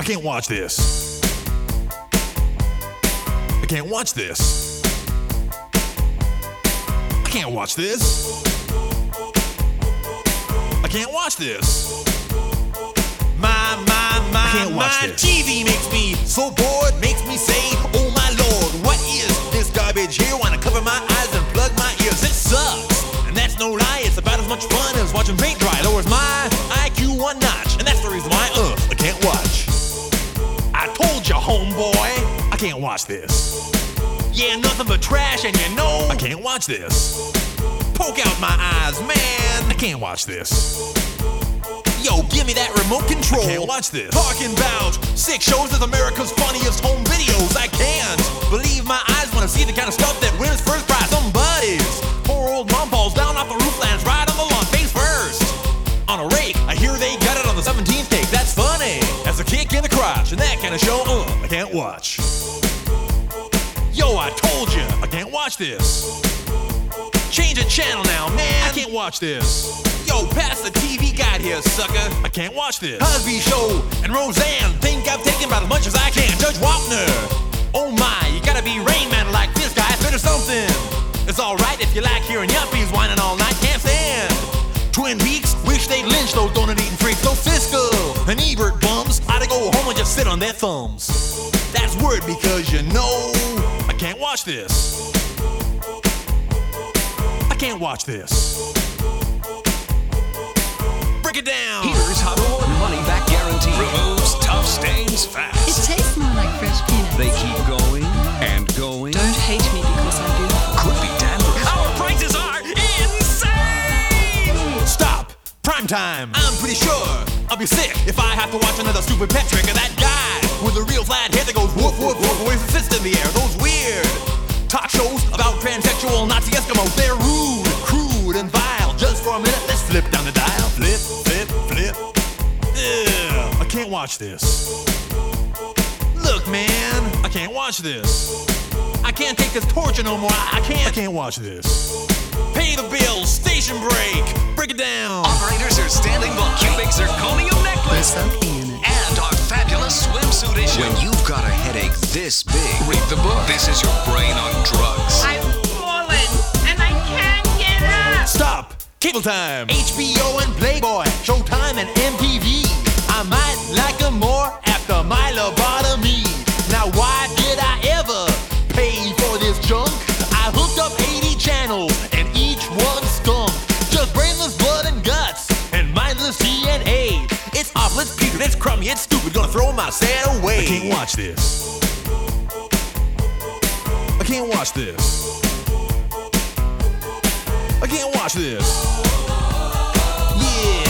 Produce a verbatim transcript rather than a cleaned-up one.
I can't watch this. I can't watch this. I can't watch this. I can't watch this. My, my, my, I can't watch my this. T V makes me so bored, makes me say, oh my lord, what is this garbage here? Wanna cover my eyes and plug my ears. It sucks, and that's no lie. It's about as much fun as watching paint dry. Lowers my I Q one notch, and that's the reason why, uh, I can't watch. I told you, homeboy, I can't watch this. Yeah, nothing but trash, and you know I can't watch this. Poke out my eyes, man, I can't watch this. Yo, give me that remote control. I can't watch this. Talking about six shows as America's funniest home videos. I can't believe my eyes when I see the kind of stuff that wins first prize. Somebody's poor old mom falls down off the roof, lands right on the lawn, face first. On a rake, I hear they got it on the seventeenth take. That's funny. That's a kick in the crotch, and that kind of show, uh, I can't watch. Yo, I told you, I can't watch this. Change the channel now, man. I can't watch this. Yo, pass the T V guide here, sucker. I can't watch this. Cosby Show and Roseanne think I've taken about as much as I can. Judge Wapner, oh my, you gotta be Rain Man like this guy. Fit or something. It's alright if you like hearing yuppies whining all night. Can't stand Twin Peaks. Wish they'd lynch those donut-eating freaks. Those Siskel and Ebert bums ought to go home and just sit on their thumbs. That's word because you know I can't watch this. I can't watch this. Break it down. Here's how to order money back guarantee. Removes tough stains It fast. tastes more like fresh peanuts. They keep going and going. Don't hate me because I do. Could be dandruff. Our prices are insane! Stop. Prime time. I'm pretty sure I'll be sick if I have to watch another stupid pet trick of that guy with a real flat head that goes woof woof woof with his fist in the air. Those weird talk shows about transsexual Nazi Eskimos. They're rude, crude, and vile. Just for a minute, let's flip down the dial. Flip, flip, flip. Ugh, I can't watch this. Look, man, I can't watch this. I can't take this torture no more. I I can't. I can't watch this. Pay the bill. Station break. Break it down. Operators are standing by. Cubic zirconium necklace. There's something in it. And our fabulous swimsuit issue. When you've got a headache this big, read the book. This is your brain on drugs. I've fallen and I can't get up. Stop. Cable time. H B O and Playboy. Showtime and M T V. I might like them more after my lobotomy. Now why did I ever pay for this junk? I hooked up eighty channels and each one stunk. Just brainless blood and guts and mindless D N A. It's awful, it's putrid, it's crummy, it's stupid. Gonna throw my set away. I can't watch this. I can't watch this. I can't watch this. Yeah.